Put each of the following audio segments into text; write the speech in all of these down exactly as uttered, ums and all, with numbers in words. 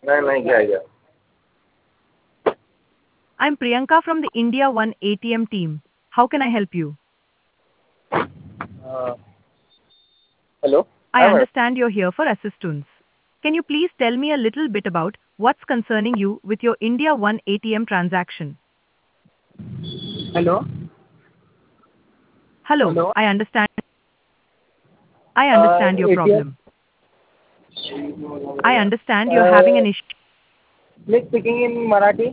नहीं नहीं गया गया I'm Priyanka from the India One A T M team. How can I help you? Hello I हाँ madam understand you're here for assistance. Can you please tell me a little bit about what's concerning you with your India One A T M transaction? Hello Hello, hello I understand. I understand your ATM problem. I understand you're having an issue. Please speaking in Marathi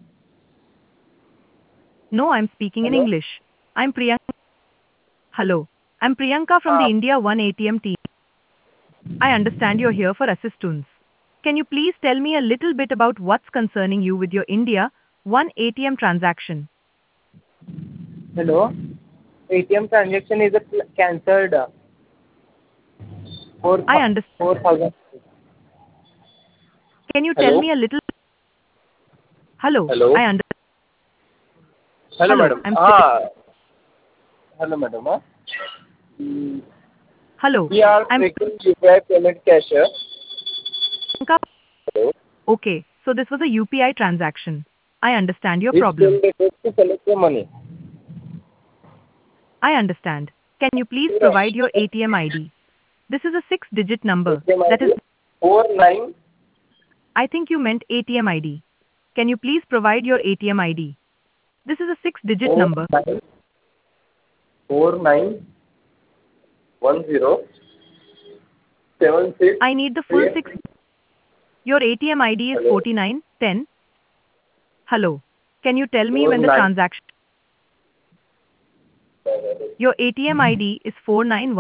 No, I'm speaking in hello English. I'm Priyanka. Hello, I'm Priyanka from हाँ the India One A T M team. I understand you're here for assistance. Can you please tell me a little bit about what's concerning you with your India One A T M transaction? Hello ATM transaction is cancelled four I understand. Four thousand Can you tell hello me a little? Hello, hello I under. Hello Hello, madam I'm still. हाँ hello madam हाँ Hello, we are I'm tracking UPI payment cashier Priyanka. Hello Okay, so this was a U P I transaction. I understand your This bill problem. request to collect the money. I understand. Can you please provide your A T M I D? This is a six-digit number. ATM That is, ID four nine I think you meant A T M I D. Can you please provide your A T M I D? This is a six-digit four number. nine four nine one zero seven six I need the full three six. Your A T M I D is hello forty-nine ten. Hello. Can you tell me four when the nine transaction? Your A T M I D is four nine one.